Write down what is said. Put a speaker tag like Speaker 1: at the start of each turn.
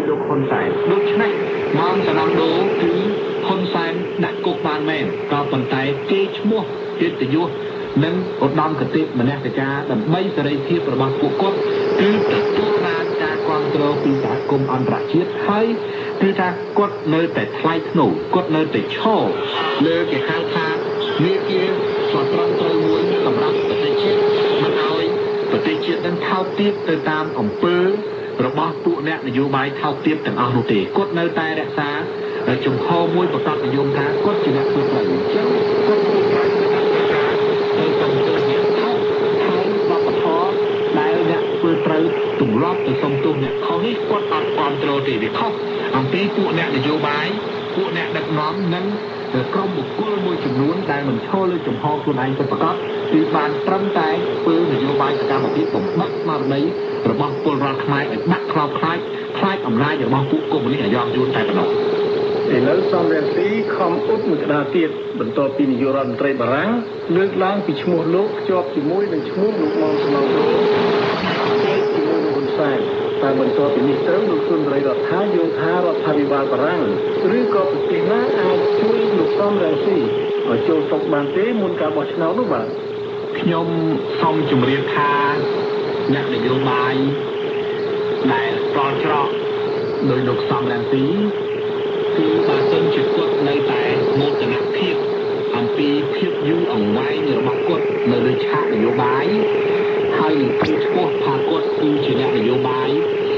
Speaker 1: យកហ៊ុនសែនដូច្នេះមកសំណងដូគឺហ៊ុនសែនដាក់គុកបានមែនក៏ប៉ុន្តែគេឈ្មោះកិត្តិយសនិងឧត្តមគតិមនសិការដើម្បីសេរីភាពរបស់ពួកគាត់គឺទទួលបានការគ្រប់គ្រងពីសហគមន៍អន្តរជាតិហើយគឺថាគាត់នៅតែថ្លៃថ្នូរគាត់នៅតែឈរលើគេហៅថាមាគ៌ាស្វត្រត្រូវមួយសម្រាប់ប្រទេសជាតិមិនឲ្យប្រទេសជាតិនឹងថោកទាបទៅតាមអំពើរបស់ពួកអ្នកនយោបាយថោកទាបទាំងអស់នោះទេគាត់នៅតែរក្សាជំហរមួយប្រកបនិយមថាគាត់ជាអ្នកធ្វើត្រូវអញ្ចឹងគាត់ធ្វើត្រូវទៅតាមទៅអ្នកថោកហើយបបធរដែលអ្នកធ្វើត្រូវទម្លាប់ទៅសុំទោសអ្នកខុសនេះគាត់អត់គ្រប់គ្រងទេវាខុសអំពីពួកអ្នកនយោបាយពួកអ្នកដឹកនាំនិងក្រុមបុគ្គលមួយចំនួនដែលមិនឈរលើចំហខ្លួនឯងពិតប្រាកដគឺបានត្រឹមតែធ្វើនយោបាយសកម្មភាពបំផាក់ស្មារតីរបស់ពលរដ្ឋខ្មែរឲ្យបាក់ខ្លោបខ្លាចអំណាចរបស់ពួកកុម្មុយនីសអាយ៉ងយួនតែប៉ុណ្ណោះឥឡូវសំរងស៊ីខំអ៊ុតមួយក្តារទៀតបន្ទាប់ពីនាយករដ្ឋមន្ត្រីបារាំងលើកឡើងពីឈ្មោះលោកភ្ជាប់ជាមួយនឹងឈ្មោះលោកមុនសំណងជាមួយនឹងហ៊ុនសែនតែបន្ទាប់ពីនេះទៅលោកសុនសេរីរដ្ឋាយល់ថារដ្ឋាភិបាលបារាំងឬក៏ប្រទេសណាអាចជួយលោកសំរងស៊ីឲ្យចូលតុបានទេមុនការបោះឆ្នោតនោះបាទខ្ញុំសូមជម្រាបថាអ្នកនយោបាយដែលប្រល់ច្រកដោយលោកសំរងស៊ីគឺបើសិនជាគាត់នៅតែមោទនភាពអំពីភាពយូរអង្វែងរបស់គាត់នៅលើឆាកនយោបាយហើយគឺឈ្មោះថាគាត់គឺជាអ្នកនយោបាយ